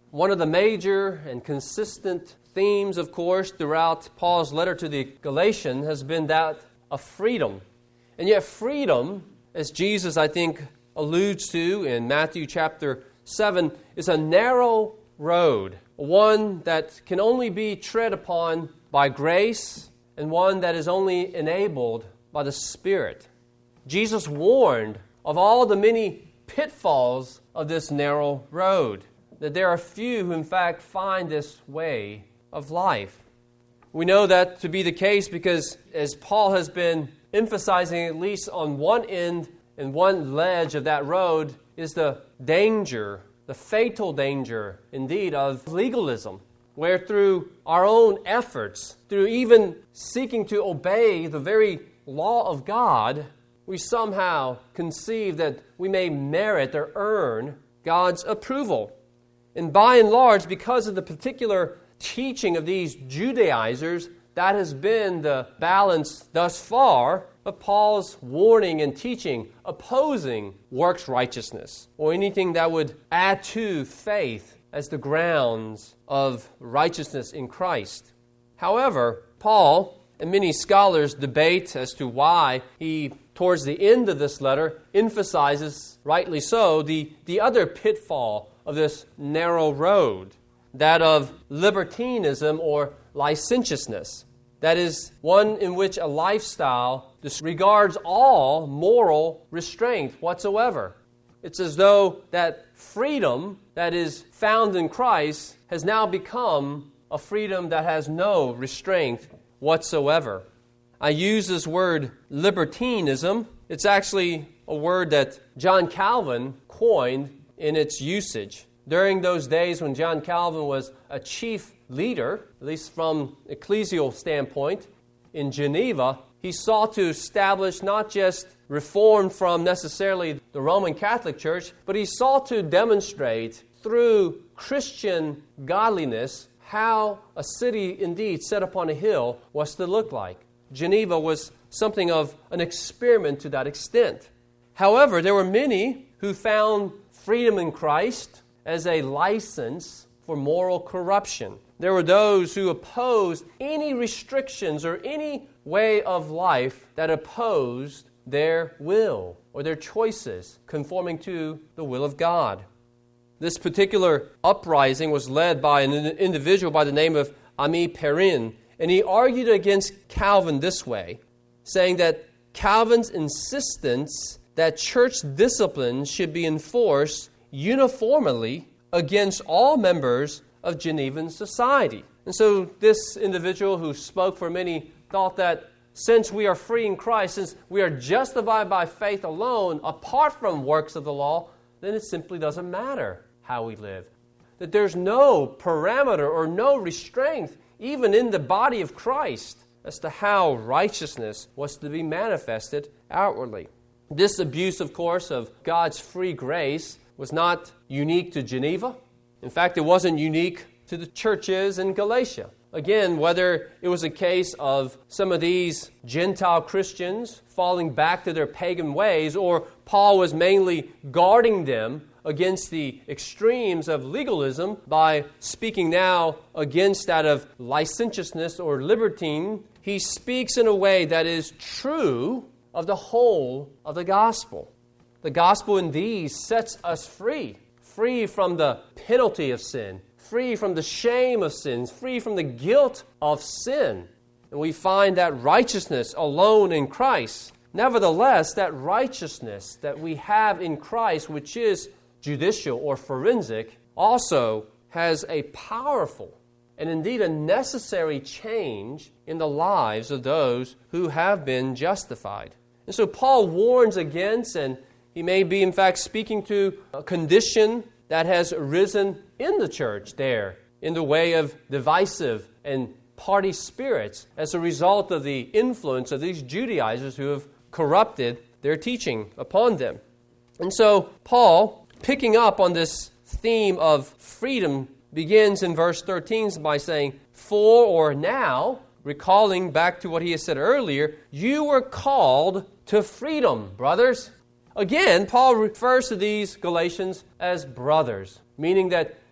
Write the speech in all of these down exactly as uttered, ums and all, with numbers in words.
One of the major and consistent themes, of course, throughout Paul's letter to the Galatians has been that of freedom. And yet freedom, as Jesus, I think, alludes to in Matthew chapter seven, is a narrow road, one that can only be tread upon by grace and one that is only enabled by the Spirit. Jesus warned of all the many pitfalls of this narrow road, that there are few who in fact find this way of life. We know that to be the case because, as Paul has been emphasizing, at least on one end and one ledge of that road, is the danger, the fatal danger, indeed, of legalism, where through our own efforts, through even seeking to obey the very law of God, we somehow conceive that we may merit or earn God's approval. And by and large, because of the particular teaching of these Judaizers, that has been the balance thus far of Paul's warning and teaching, opposing works righteousness, or anything that would add to faith as the grounds of righteousness in Christ. However, Paul and many scholars debate as to why he, towards the end of this letter, emphasizes, rightly so, the, the other pitfall of this narrow road, that of libertinism or licentiousness. That is one in which a lifestyle disregards all moral restraint whatsoever. It's as though that freedom that is found in Christ has now become a freedom that has no restraint whatsoever. I use this word libertinism. It's actually a word that John Calvin coined in its usage. During those days when John Calvin was a chief leader, at least from ecclesial standpoint, in Geneva, he sought to establish not just reform from necessarily the Roman Catholic Church, but he sought to demonstrate through Christian godliness how a city indeed set upon a hill was to look like. Geneva was something of an experiment to that extent. However, there were many who found freedom in Christ as a license for moral corruption. There were those who opposed any restrictions or any way of life that opposed their will or their choices conforming to the will of God. This particular uprising was led by an individual by the name of Ami Perrin, and he argued against Calvin this way, saying that Calvin's insistence that church discipline should be enforced uniformly against all members of Genevan society. And so this individual who spoke for many thought that since we are free in Christ, since we are justified by faith alone, apart from works of the law, then it simply doesn't matter how we live. That there's no parameter or no restraint, even in the body of Christ, as to how righteousness was to be manifested outwardly. This abuse, of course, of God's free grace was not unique to Geneva. In fact, it wasn't unique to the churches in Galatia. Again, whether it was a case of some of these Gentile Christians falling back to their pagan ways, or Paul was mainly guarding them against the extremes of legalism by speaking now against that of licentiousness or libertine, he speaks in a way that is true of the whole of the gospel. The gospel indeed sets us free, free from the penalty of sin, free from the shame of sins, free from the guilt of sin. And we find that righteousness alone in Christ. Nevertheless, that righteousness that we have in Christ, which is judicial or forensic, also has a powerful and indeed a necessary change in the lives of those who have been justified. And so Paul warns against, and he may be in fact speaking to a condition that has arisen in the church there in the way of divisive and party spirits as a result of the influence of these Judaizers who have corrupted their teaching upon them. And so Paul, picking up on this theme of freedom, begins in verse thirteen by saying, "For or now," recalling back to what he has said earlier, "you were called to freedom, brothers." Again, Paul refers to these Galatians as brothers, meaning that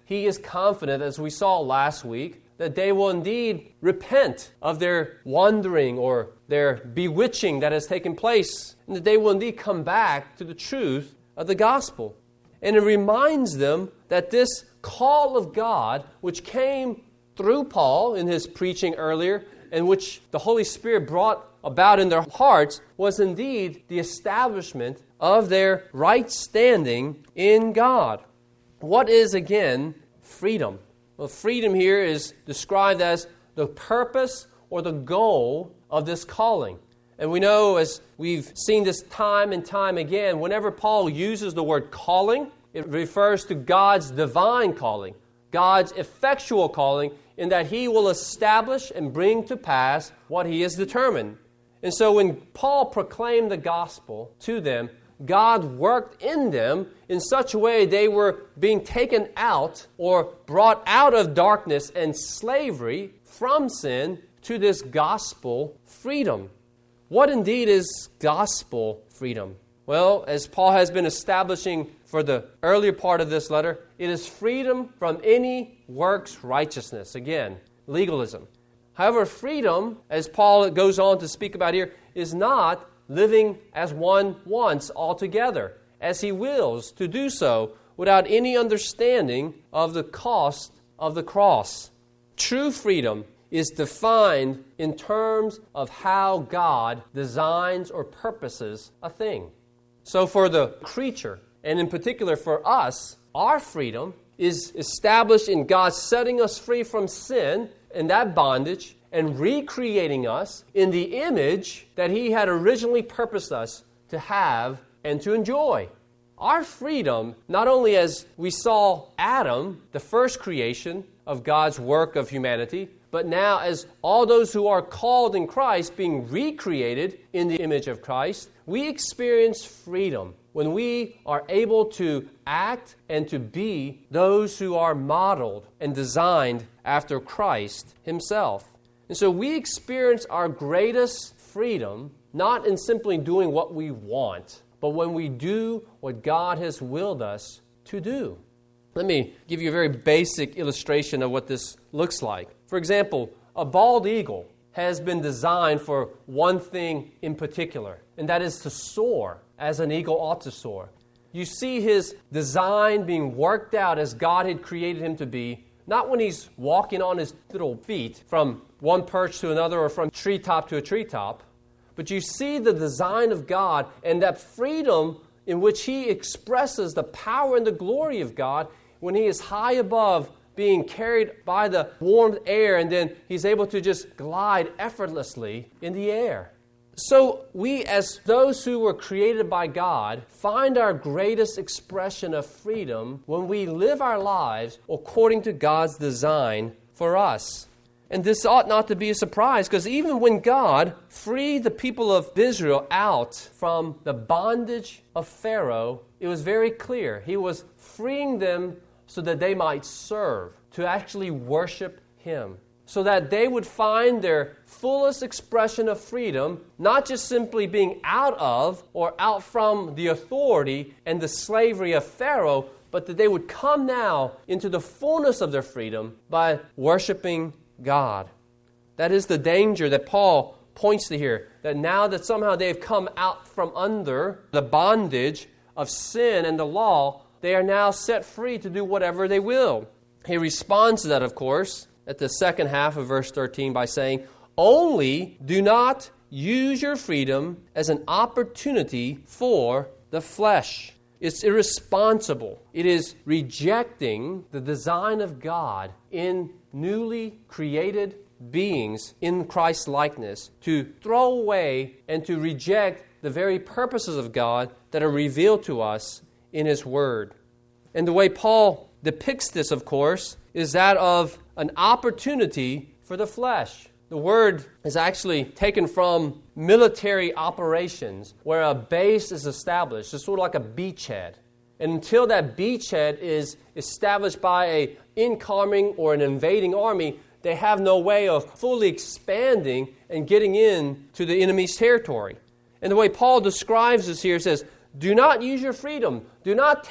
he is confident, as we saw last week, that they will indeed repent of their wandering or their bewitching that has taken place, and that they will indeed come back to the truth of the gospel. And it reminds them that this call of God, which came through Paul in his preaching earlier, and which the Holy Spirit brought about in their hearts, was indeed the establishment of their right standing in God. What is, again, freedom? Well, freedom here is described as the purpose or the goal of this calling. And we know, as we've seen this time and time again, whenever Paul uses the word calling, it refers to God's divine calling, God's effectual calling, in that He will establish and bring to pass what He has determined. And so when Paul proclaimed the gospel to them, God worked in them in such a way they were being taken out or brought out of darkness and slavery from sin to this gospel freedom. What indeed is gospel freedom? Well, as Paul has been establishing for the earlier part of this letter, it is freedom from any works righteousness. Again, legalism. However, freedom, as Paul goes on to speak about here, is not living as one wants altogether, as he wills to do so without any understanding of the cost of the cross. True freedom is defined in terms of how God designs or purposes a thing. So for the creature, and in particular for us, our freedom is established in God setting us free from sin and that bondage, and recreating us in the image that He had originally purposed us to have and to enjoy. Our freedom, not only as we saw Adam, the first creation of God's work of humanity, but now as all those who are called in Christ being recreated in the image of Christ, we experience freedom when we are able to act and to be those who are modeled and designed after Christ Himself. And so we experience our greatest freedom not in simply doing what we want, but when we do what God has willed us to do. Let me give you a very basic illustration of what this looks like. For example, a bald eagle has been designed for one thing in particular, and that is to soar as an eagle ought to soar. You see his design being worked out as God had created him to be, not when he's walking on his little feet from one perch to another or from treetop to a treetop, but you see the design of God and that freedom in which He expresses the power and the glory of God when He is high above being carried by the warm air, and then He's able to just glide effortlessly in the air. So we, as those who were created by God, find our greatest expression of freedom when we live our lives according to God's design for us. And this ought not to be a surprise, because even when God freed the people of Israel out from the bondage of Pharaoh, it was very clear. He was freeing them so that they might serve, to actually worship Him, so that they would find their fullest expression of freedom, not just simply being out of or out from the authority and the slavery of Pharaoh, but that they would come now into the fullness of their freedom by worshiping God. That is the danger that Paul points to here, that now that somehow they've come out from under the bondage of sin and the law, they are now set free to do whatever they will. He responds to that, of course, at the second half of verse thirteen by saying, "Only do not use your freedom as an opportunity for the flesh." It's irresponsible. It is rejecting the design of God in newly created beings in Christ's likeness to throw away and to reject the very purposes of God that are revealed to us in His Word. And the way Paul depicts this, of course, is that of an opportunity for the flesh. The word is actually taken from military operations where a base is established. It's sort of like a beachhead. And until that beachhead is established by an incoming or an invading army, they have no way of fully expanding and getting into the enemy's territory. And the way Paul describes this here says, do not use your freedom. Do not take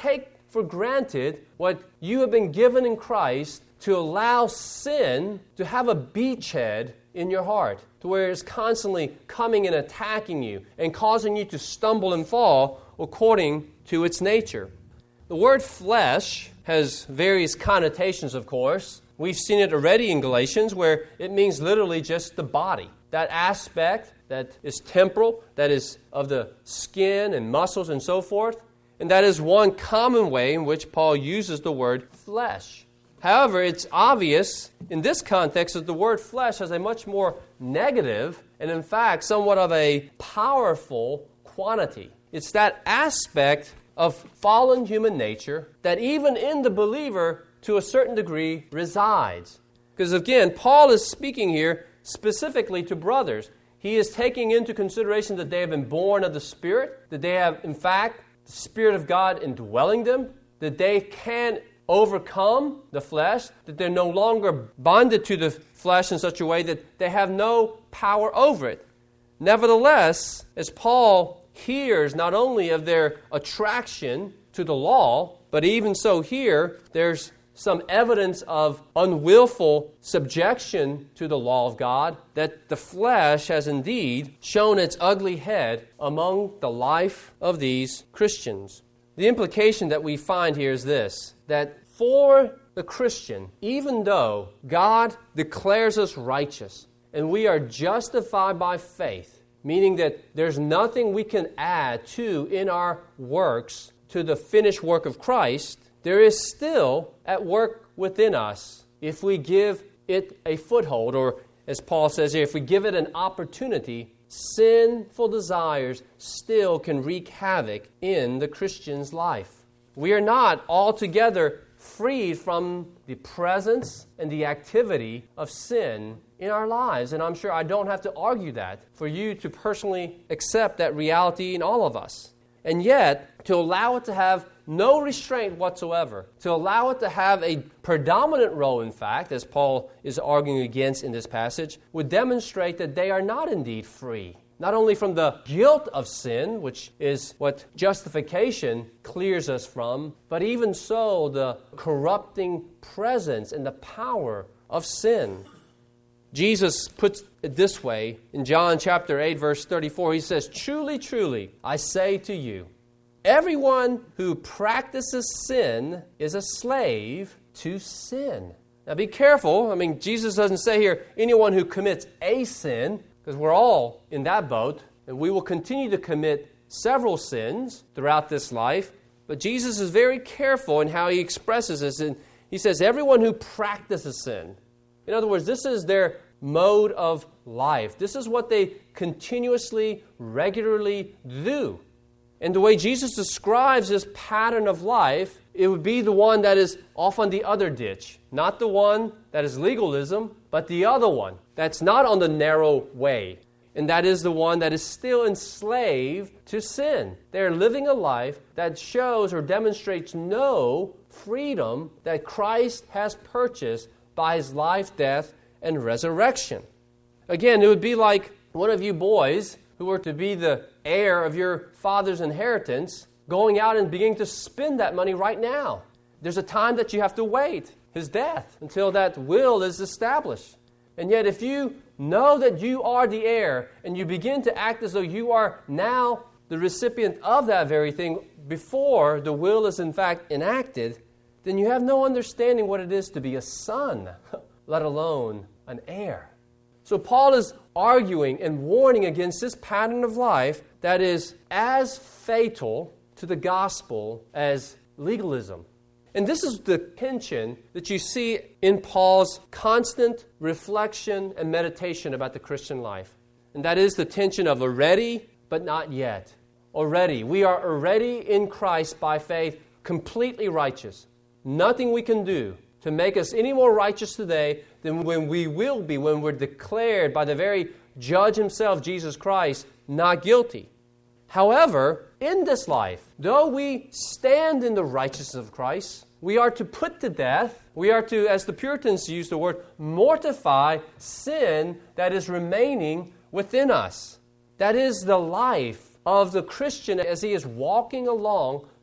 for granted what you have been given in Christ to allow sin to have a beachhead in your heart, to where it's constantly coming and attacking you and causing you to stumble and fall according to its nature. The word flesh has various connotations, of course. We've seen it already in Galatians, where it means literally just the body. That aspect that is temporal, that is of the skin and muscles and so forth. And that is one common way in which Paul uses the word flesh. However, it's obvious in this context that the word flesh has a much more negative and, in fact, somewhat of a powerful quantity. It's that aspect of fallen human nature that even in the believer, to a certain degree, resides. Because, again, Paul is speaking here specifically to brothers. He is taking into consideration that they have been born of the Spirit, that they have, in fact, the Spirit of God indwelling them, that they can overcome the flesh, that they're no longer bonded to the flesh in such a way that they have no power over it. Nevertheless, as Paul hears not only of their attraction to the law, but even so here, there's some evidence of unwillful subjection to the law of God, that the flesh has indeed shown its ugly head among the life of these Christians. The implication that we find here is this, that for the Christian, even though God declares us righteous and we are justified by faith, meaning that there's nothing we can add to in our works to the finished work of Christ, there is still at work within us if we give it a foothold, or as Paul says here, if we give it an opportunity, sinful desires still can wreak havoc in the Christian's life. We are not altogether freed from the presence and the activity of sin in our lives. And I'm sure I don't have to argue that for you to personally accept that reality in all of us. And yet, to allow it to have no restraint whatsoever, to allow it to have a predominant role, in fact, as Paul is arguing against in this passage, would demonstrate that they are not indeed free. Not only from the guilt of sin, which is what justification clears us from, but even so, the corrupting presence and the power of sin. Jesus puts it this way in John chapter eight, verse thirty-four. He says, "Truly, truly, I say to you, everyone who practices sin is a slave to sin." Now be careful. I mean, Jesus doesn't say here anyone who commits a sin, because we're all in that boat, and we will continue to commit several sins throughout this life. But Jesus is very careful in how he expresses this. And he says, everyone who practices sin. In other words, this is their mode of life. This is what they continuously, regularly do. And the way Jesus describes this pattern of life, it would be the one that is off on the other ditch. Not the one that is legalism, but the other one that's not on the narrow way. And that is the one that is still enslaved to sin. They're living a life that shows or demonstrates no freedom that Christ has purchased by his life, death, and resurrection. Again, it would be like one of you boys who were to be the heir of your father's inheritance, going out and beginning to spend that money right now. There's a time that you have to wait, his death, until that will is established. And yet if you know that you are the heir, and you begin to act as though you are now the recipient of that very thing before the will is in fact enacted, then you have no understanding what it is to be a son, let alone an heir. So Paul is arguing and warning against this pattern of life that is as fatal to the gospel as legalism. And this is the tension that you see in Paul's constant reflection and meditation about the Christian life. And that is the tension of already, but not yet. Already. We are already in Christ by faith, completely righteous. Nothing we can do to make us any more righteous today than when we will be, when we're declared by the very judge himself, Jesus Christ, not guilty. However, in this life, though we stand in the righteousness of Christ, we are to put to death, we are to, as the Puritans use the word, mortify sin that is remaining within us. That is the life of the Christian as he is walking along the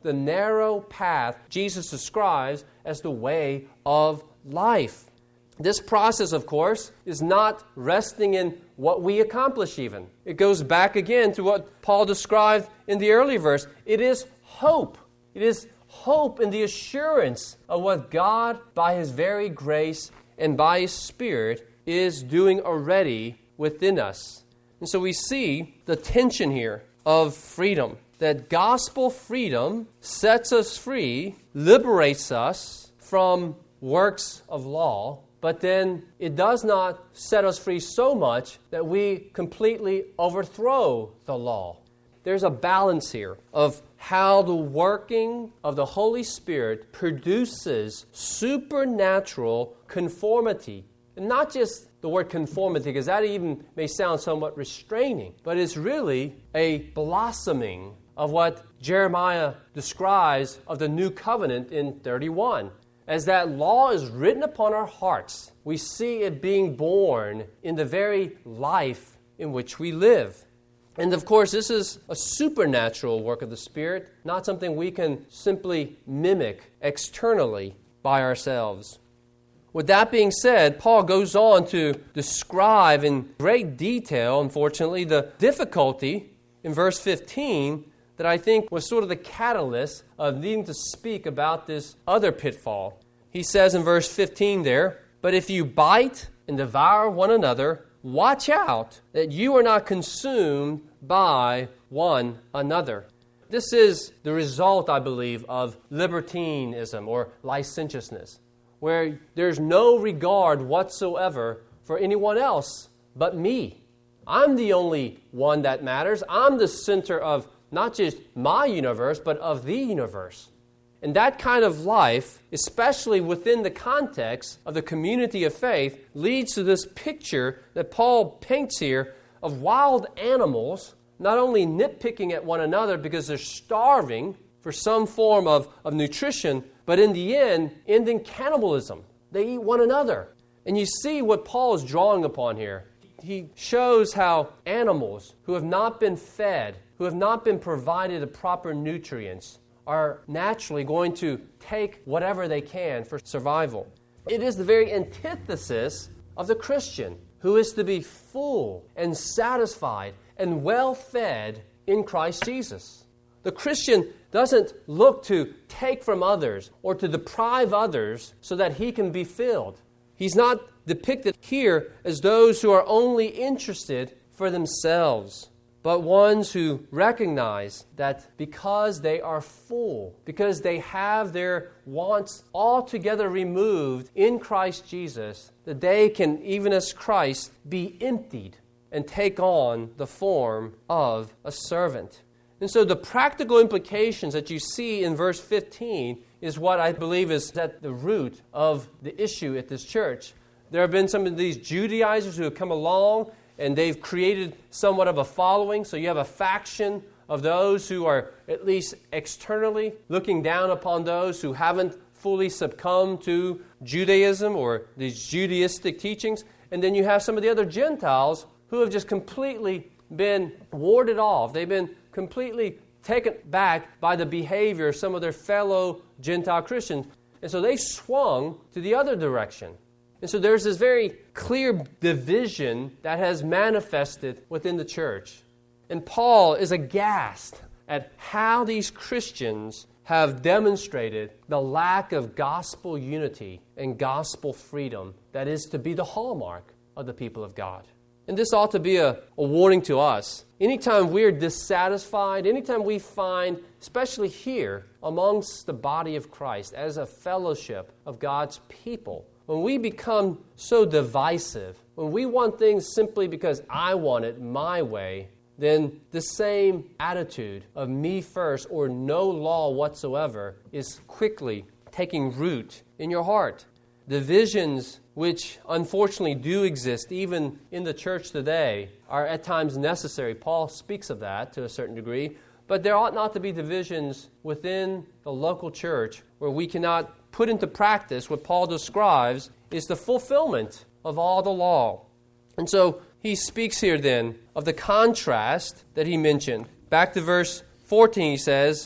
the narrow path Jesus describes as the way of life. This process, of course, is not resting in what we accomplish even. It goes back again to what Paul described in the early verse. It is hope. It is hope in the assurance of what God, by His very grace and by His Spirit, is doing already within us. And so we see the tension here of freedom, that gospel freedom sets us free, liberates us from works of law, but then it does not set us free so much that we completely overthrow the law. There's a balance here of how the working of the Holy Spirit produces supernatural conformity. And not just the word conformity, because that even may sound somewhat restraining, but it's really a blossoming of what Jeremiah describes of the new covenant in thirty-one. As that law is written upon our hearts, we see it being born in the very life in which we live. And of course, this is a supernatural work of the Spirit, not something we can simply mimic externally by ourselves. With that being said, Paul goes on to describe in great detail, unfortunately, the difficulty in verse fifteen that I think was sort of the catalyst of needing to speak about this other pitfall. He says in verse fifteen there, "But if you bite and devour one another, watch out that you are not consumed by one another." This is the result, I believe, of libertinism or licentiousness, where there's no regard whatsoever for anyone else but me. I'm the only one that matters. I'm the center of not just my universe, but of the universe. And that kind of life, especially within the context of the community of faith, leads to this picture that Paul paints here of wild animals not only nitpicking at one another because they're starving for some form of, of nutrition, but in the end, ending cannibalism. They eat one another. And you see what Paul is drawing upon here. He shows how animals who have not been fed, who have not been provided the proper nutrients, are naturally going to take whatever they can for survival. It is the very antithesis of the Christian, who is to be full and satisfied and well-fed in Christ Jesus. The Christian doesn't look to take from others or to deprive others so that he can be filled. He's not depicted here as those who are only interested for themselves, but ones who recognize that because they are full, because they have their wants altogether removed in Christ Jesus, that they can, even as Christ, be emptied and take on the form of a servant. And so the practical implications that you see in verse fifteen is what I believe is at the root of the issue at this church. There have been some of these Judaizers who have come along and they've created somewhat of a following. So you have a faction of those who are at least externally looking down upon those who haven't fully succumbed to Judaism or these Judaistic teachings. And then you have some of the other Gentiles who have just completely been warded off. They've been completely taken back by the behavior of some of their fellow Gentile Christians. And so they swung to the other direction. And so there's this very clear division that has manifested within the church. And Paul is aghast at how these Christians have demonstrated the lack of gospel unity and gospel freedom that is to be the hallmark of the people of God. And this ought to be a, a warning to us. Anytime we're dissatisfied, anytime we find, especially here amongst the body of Christ, as a fellowship of God's people, when we become so divisive, when we want things simply because I want it my way, then the same attitude of me first or no law whatsoever is quickly taking root in your heart. Divisions which unfortunately do exist even in the church today are at times necessary. Paul speaks of that to a certain degree, but there ought not to be divisions within the local church where we cannot put into practice what Paul describes is the fulfillment of all the law. And so he speaks here then of the contrast that he mentioned. Back to verse fourteen, he says,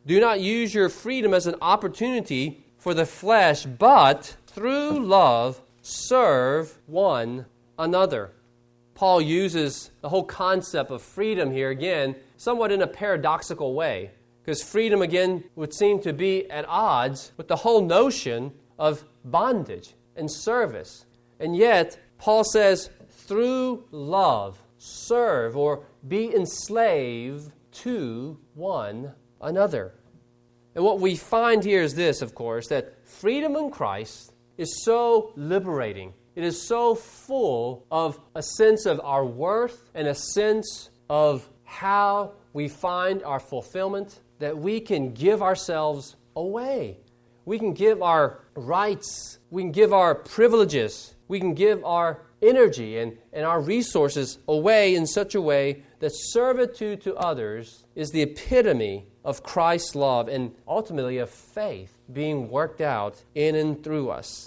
Do not use your freedom as an opportunity for the flesh, but through love serve one another. Paul uses the whole concept of freedom here again, somewhat in a paradoxical way, because freedom again would seem to be at odds with the whole notion of bondage and service. And yet, Paul says, through love, serve or be enslaved to one another. And what we find here is this, of course, that freedom in Christ is so liberating. It is so full of a sense of our worth and a sense of how we find our fulfillment that we can give ourselves away. We can give our rights. We can give our privileges. We can give our energy and, and our resources away in such a way that servitude to others is the epitome of Christ's love and ultimately of faith being worked out in and through us.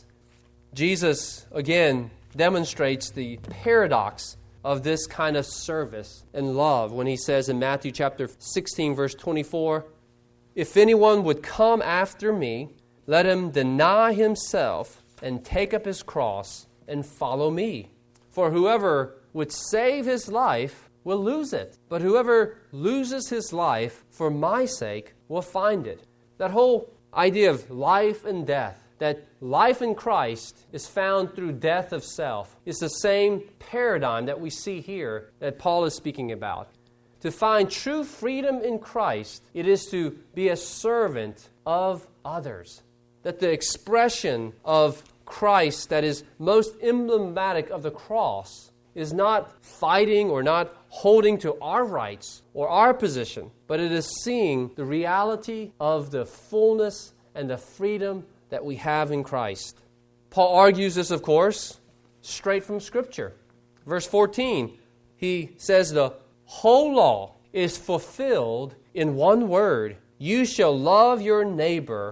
Jesus, again, demonstrates the paradox of this kind of service and love when he says in Matthew chapter sixteen, verse twenty-four, "If anyone would come after me, let him deny himself and take up his cross and follow me. For whoever would save his life will lose it, but whoever loses his life for my sake will find it." That whole idea of life and death, that life in Christ is found through death of self, is the same paradigm that we see here that Paul is speaking about. To find true freedom in Christ, it is to be a servant of others. That the expression of Christ that is most emblematic of the cross is not fighting or not holding to our rights or our position, but it is seeing the reality of the fullness and the freedom that we have in Christ. Paul argues this, of course, straight from Scripture. Verse fourteen, he says the whole law is fulfilled in one word: you shall love your neighbor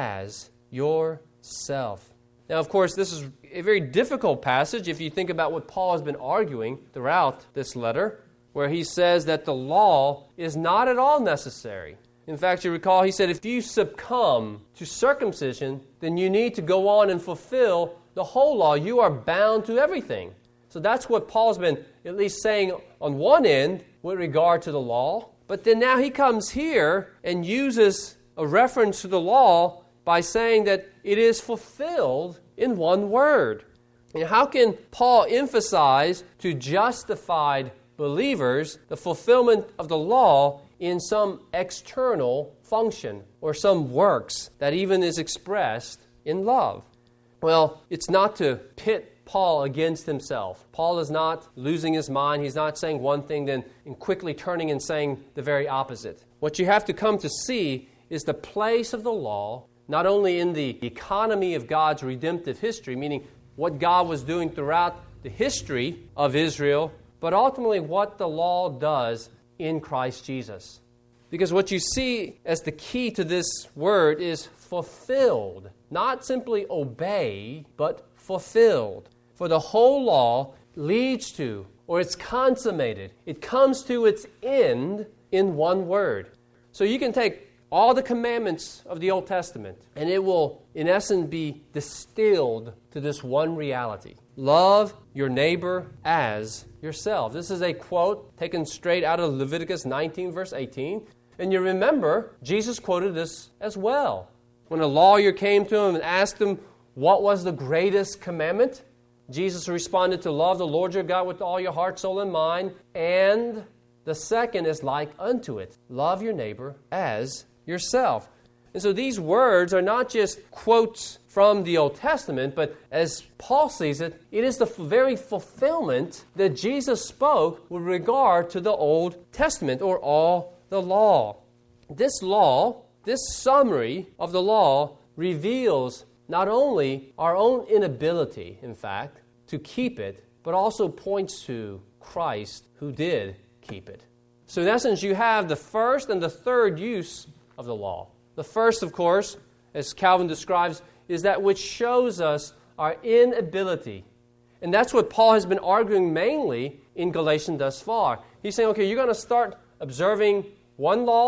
as yourself. Now, of course, this is a very difficult passage if you think about what Paul has been arguing throughout this letter, where he says that the law is not at all necessary. In fact, you recall, he said, if you succumb to circumcision, then you need to go on and fulfill the whole law. You are bound to everything. So that's what Paul's been at least saying on one end with regard to the law. But then now he comes here and uses a reference to the law by saying that it is fulfilled in one word. And how can Paul emphasize to justified believers the fulfillment of the law in some external function or some works that even is expressed in love? Well, it's not to pit Paul against himself. Paul is not losing his mind. He's not saying one thing then and quickly turning and saying the very opposite. What you have to come to see is the place of the law, not only in the economy of God's redemptive history, meaning what God was doing throughout the history of Israel, but ultimately what the law does in Christ Jesus. Because what you see as the key to this word is fulfilled. Not simply obey, but fulfilled. For the whole law leads to, or it's consummated, it comes to its end in one word. So you can take all the commandments of the Old Testament, and it will, in essence, be distilled to this one reality. Love your neighbor as yourself. This is a quote taken straight out of Leviticus nineteen, verse eighteen. And you remember, Jesus quoted this as well. When a lawyer came to him and asked him, what was the greatest commandment? Jesus responded to love the Lord your God with all your heart, soul, and mind. And the second is like unto it. Love your neighbor as yourself. And so these words are not just quotes from the Old Testament, but as Paul sees it, it is the very fulfillment that Jesus spoke with regard to the Old Testament or all the law. This law, this summary of the law reveals not only our own inability, in fact, to keep it, but also points to Christ who did keep it. So in essence, you have the first and the third use of the law. The first, of course, as Calvin describes, is that which shows us our inability. And that's what Paul has been arguing mainly in Galatians thus far. He's saying, okay, you're going to start observing one law,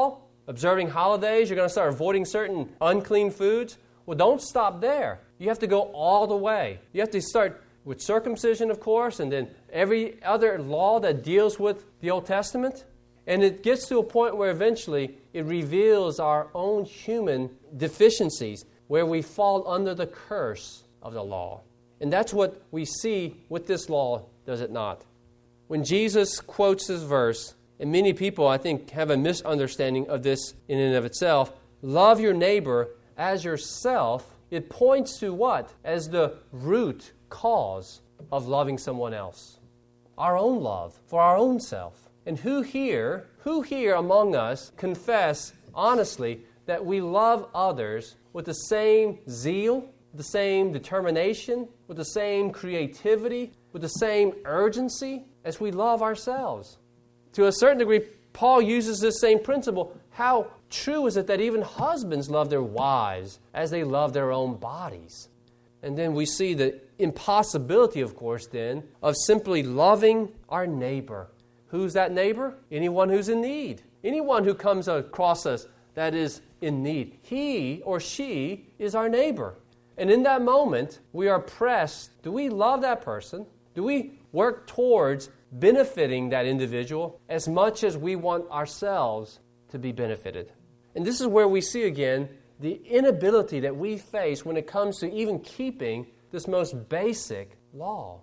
observing holidays, you're going to start avoiding certain unclean foods. Well, don't stop there. You have to go all the way. You have to start with circumcision, of course, and then every other law that deals with the Old Testament. And it gets to a point where eventually it reveals our own human deficiencies, where we fall under the curse of the law. And that's what we see with this law, does it not? When Jesus quotes this verse, and many people, I think, have a misunderstanding of this in and of itself, love your neighbor as yourself, it points to what? As the root cause of loving someone else. Our own love for our own self. And who here, who here among us confess honestly that we love others with the same zeal, the same determination, with the same creativity, with the same urgency as we love ourselves? To a certain degree, Paul uses this same principle. How true is it that even husbands love their wives as they love their own bodies? And then we see the impossibility, of course, then, of simply loving our neighbor. Who's that neighbor? Anyone who's in need. Anyone who comes across us that is in need. He or she is our neighbor. And in that moment, we are pressed. Do we love that person? Do we work towards benefiting that individual as much as we want ourselves to be benefited? And this is where we see again the inability that we face when it comes to even keeping this most basic law.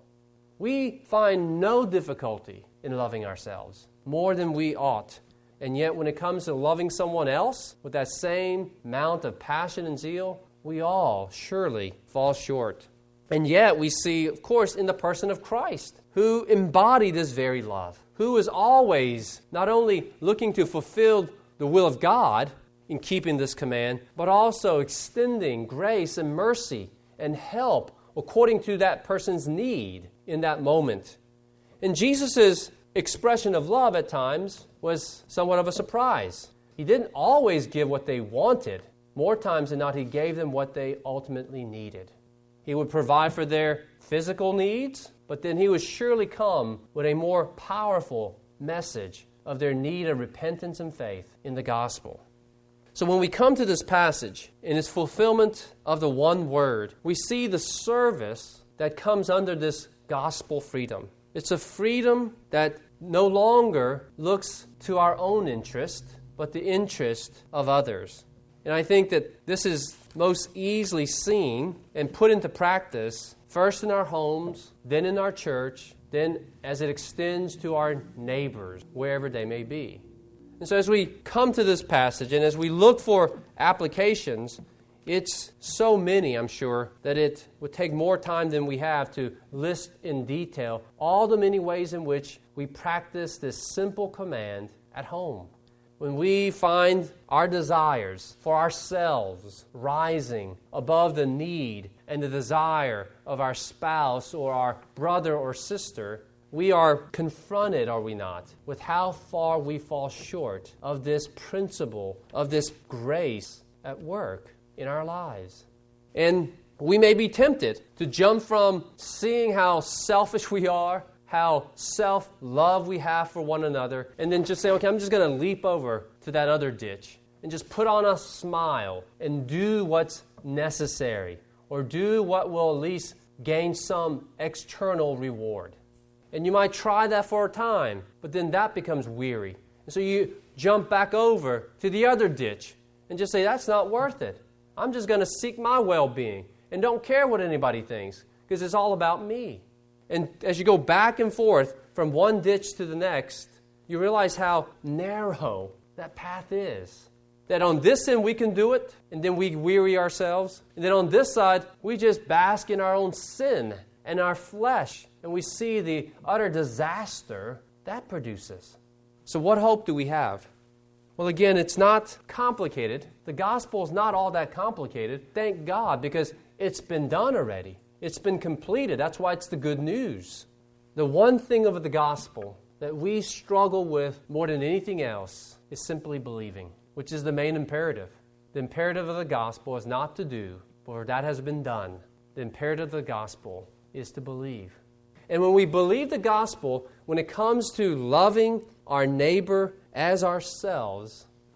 We find no difficulty in loving ourselves more than we ought. And yet when it comes to loving someone else with that same amount of passion and zeal, we all surely fall short. And yet we see, of course, in the person of Christ, who embodied this very love, who is always not only looking to fulfill the will of God in keeping this command, but also extending grace and mercy and help according to that person's need in that moment. And Jesus' expression of love at times was somewhat of a surprise. He didn't always give what they wanted. More times than not, he gave them what they ultimately needed. He would provide for their physical needs, but then he would surely come with a more powerful message of their need of repentance and faith in the gospel. So when we come to this passage, in its fulfillment of the one word, we see the service that comes under this gospel freedom. It's a freedom that no longer looks to our own interest, but the interest of others. And I think that this is most easily seen and put into practice first in our homes, then in our church, then as it extends to our neighbors, wherever they may be. And so as we come to this passage and as we look for applications, it's so many, I'm sure, that it would take more time than we have to list in detail all the many ways in which we practice this simple command at home. When we find our desires for ourselves rising above the need and the desire of our spouse or our brother or sister, we are confronted, are we not, with how far we fall short of this principle, of this grace at work in our lives. And we may be tempted to jump from seeing how selfish we are, how self-love we have for one another, and then just say, okay, I'm just going to leap over to that other ditch and just put on a smile and do what's necessary or do what will at least gain some external reward. And you might try that for a time, but then that becomes weary. And so you jump back over to the other ditch and just say, that's not worth it. I'm just going to seek my well-being and don't care what anybody thinks because it's all about me. And as you go back and forth from one ditch to the next, you realize how narrow that path is. That on this end we can do it, and then we weary ourselves. And then on this side, we just bask in our own sin and our flesh. And we see the utter disaster that produces. So what hope do we have? Well, again, it's not complicated. The gospel is not all that complicated. Thank God, because it's been done already. It's been completed. That's why it's the good news. The one thing of the gospel that we struggle with more than anything else is simply believing, which is the main imperative. The imperative of the gospel is not to do, for that has been done. The imperative of the gospel is to believe. And when we believe the gospel, when it comes to loving our neighbor as ourselves,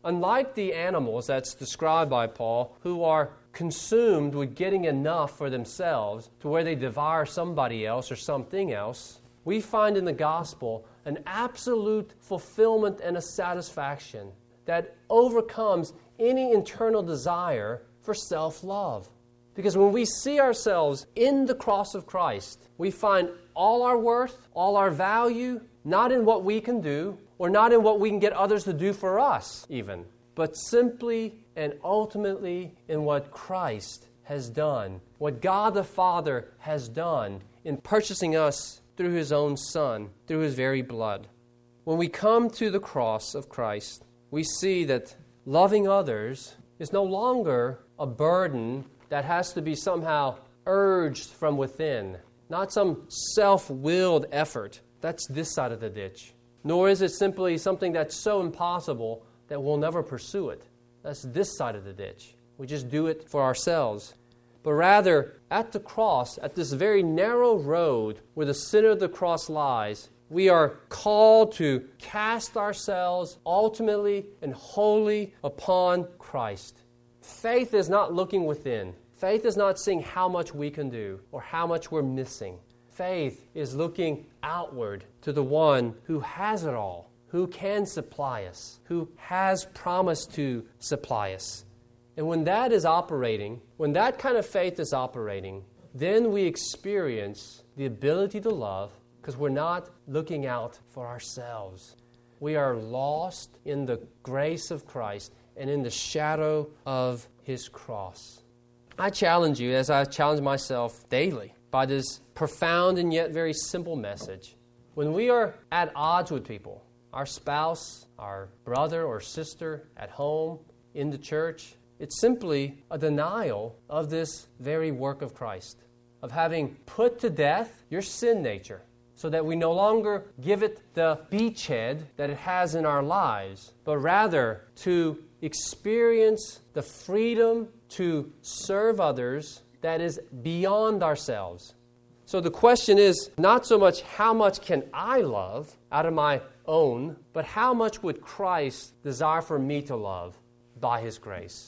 unlike the animals that's described by Paul, who are consumed with getting enough for themselves to where they devour somebody else or something else, we find in the gospel an absolute fulfillment and a satisfaction that overcomes any internal desire for self-love. Because when we see ourselves in the cross of Christ, we find all our worth, all our value, not in what we can do, or not in what we can get others to do for us even, but simply and ultimately in what Christ has done, what God the Father has done in purchasing us through His own Son, through His very blood. When we come to the cross of Christ, we see that loving others is no longer a burden that has to be somehow urged from within, not some self-willed effort. That's this side of the ditch. Nor is it simply something that's so impossible that we'll never pursue it. That's this side of the ditch. We just do it for ourselves. But rather, at the cross, at this very narrow road where the center of the cross lies, we are called to cast ourselves ultimately and wholly upon Christ. Faith is not looking within. Faith is not seeing how much we can do or how much we're missing. Faith is looking outward to the one who has it all, who can supply us, who has promised to supply us. And when that is operating, when that kind of faith is operating, then we experience the ability to love because we're not looking out for ourselves. We are lost in the grace of Christ and in the shadow of His cross. I challenge you, as I challenge myself daily, by this profound and yet very simple message. When we are at odds with people, our spouse, our brother or sister at home, in the church, it's simply a denial of this very work of Christ, of having put to death your sin nature, so that we no longer give it the beachhead that it has in our lives, but rather to experience the freedom to serve others that is beyond ourselves. So the question is not so much how much can I love out of my own, but how much would Christ desire for me to love by His grace?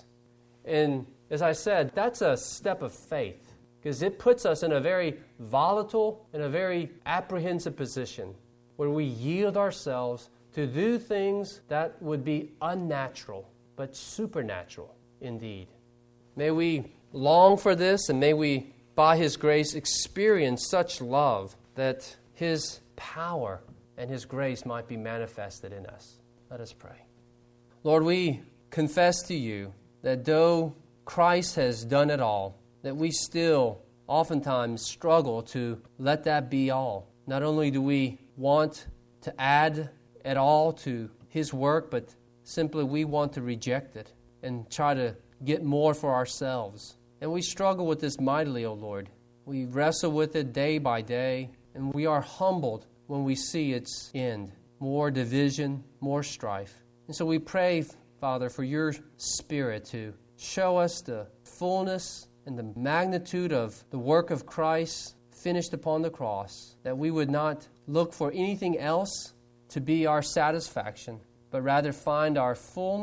And as I said, that's a step of faith, because it puts us in a very volatile and a very apprehensive position where we yield ourselves to do things that would be unnatural, but supernatural indeed. May we long for this, and may we, by His grace, experience such love that His power and His grace might be manifested in us. Let us pray. Lord, we confess to You that though Christ has done it all, that we still oftentimes struggle to let that be all. Not only do we want to add at all to His work, but simply we want to reject it and try to get more for ourselves. And we struggle with this mightily, O Lord. We wrestle with it day by day, and we are humbled when we see its end. More division, more strife. And so we pray, Father, for Your Spirit to show us the fullness and the magnitude of the work of Christ finished upon the cross, that we would not look for anything else to be our satisfaction, but rather find our fullness